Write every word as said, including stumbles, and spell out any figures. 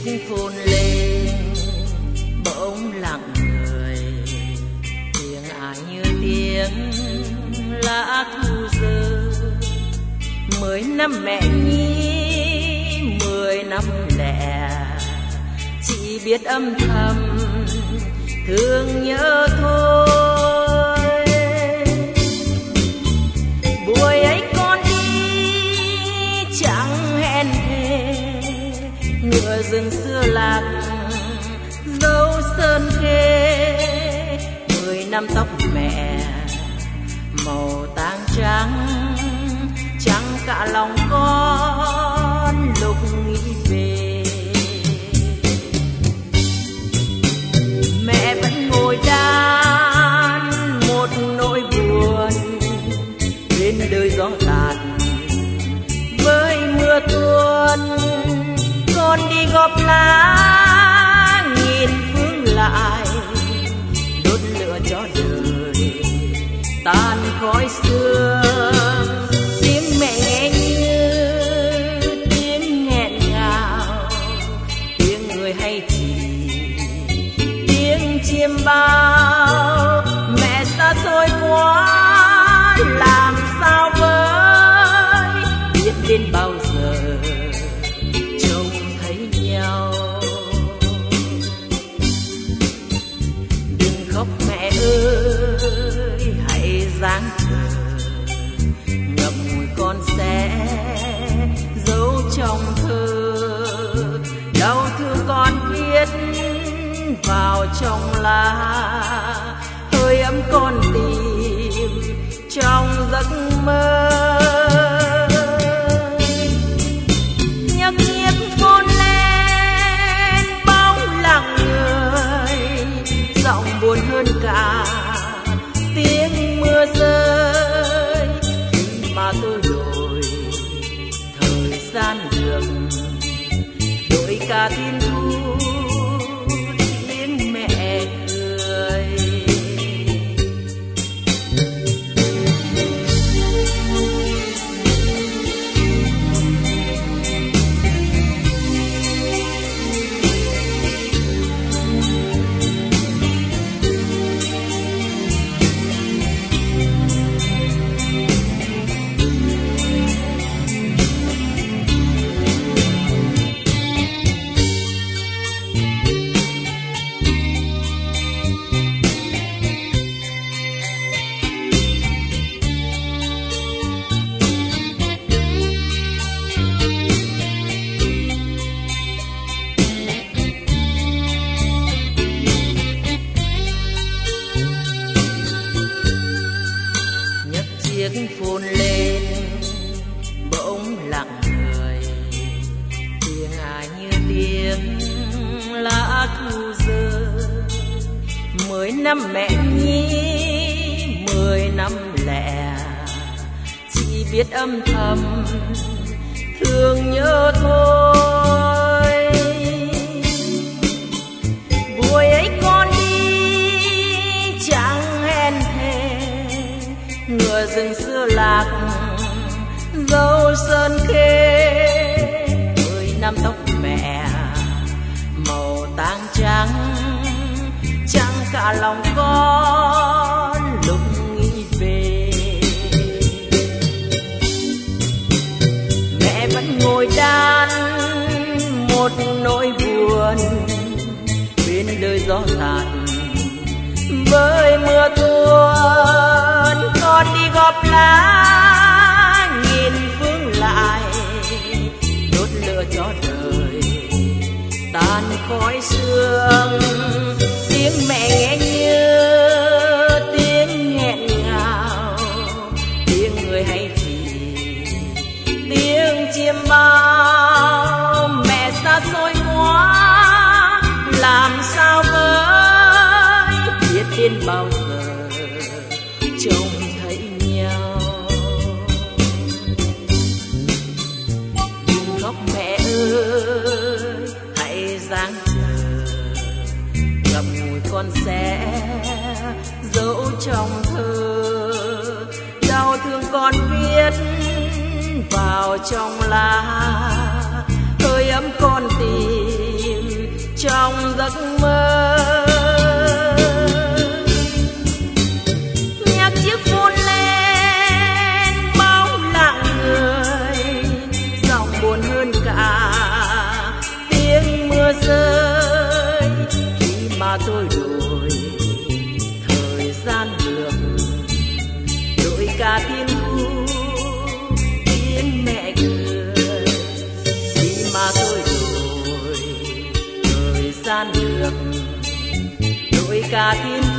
chiếc phone lên bỗng lặng người, tiếng ai như tiếng lá thu rơi. Mười năm mẹ nhi, mười năm lẻ, chỉ biết âm thầm thương nhớ thôi. Buổi ấy con đi chẳng hẹn thề, ngựa rừng xưa lạc dấu sơn khê. Mười năm tóc mẹ màu tang trắng, trắng cả lòng con lúc nghĩ về. Mẹ vẫn ngồi đan một nỗi buồn, bên đời gió tàn với mưa tuôn. Con đi góp lá nghìn phương lại, đốt lửa cho đời tan khói sương. Tiếng mẹ nghe như tiếng nghẹn ngào, tiếng người hay chỉ tiếng chim bao. Mẹ xa xôi quá làm sao với, biết đến bao giờ trông thấy nhau. Đừng khóc mẹ ơi, hãy dáng chờ, ngậm ngùi con sẽ giấu trong thơ. Đau thương con viết vào trong lá, hơi ấm con tìm trong giấc mơ. Nhấc chiếc phone lên bóng lặng người, giọng buồn hơn cả tiếng mưa rơi. Khi mà tôi đổi thời gian đường, đổi cả thiên thu tiếng mẹ cười. Chiếc phone lên bỗng lặng người, tiếng ai như tiếng lá thu rơi. Mười năm mẹ nhi, mười năm lẻ, chỉ biết âm thầm thương nhớ thôi. Buổi ấy con đi chẳng hẹn thề, ngựa rừng xưa lạc dấu sơn khê. Mười năm tóc mẹ màu tang trắng, trắng cả lòng con lúc nghĩ về. Mẹ vẫn ngồi đan một nỗi buồn, bên đời gió tàn với mưa tuôn. Con đi góp lá nghìn phương lại, đốt lửa cho đời tan khói sương. Tiếng mẹ nghe như tiếng nghẹn ngào, tiếng người hay chỉ tiếng chim bao. Mẹ xa xôi quá làm sao với, biết đến bao giờ trông thấy nhau. Đừng khóc mẹ ơi, hãy dáng chờ, ngậm ngùi con sẽ giấu trong thơ. Đau thương con viết vào trong lá, hơi ấm con tìm hơn cả tiếng mưa rơi khi mà tôi đổi thời gian được, đổi cả tiếng ru tiếng mẹ cười khi mà tôi đổi thời gian được, đổi cả tiếng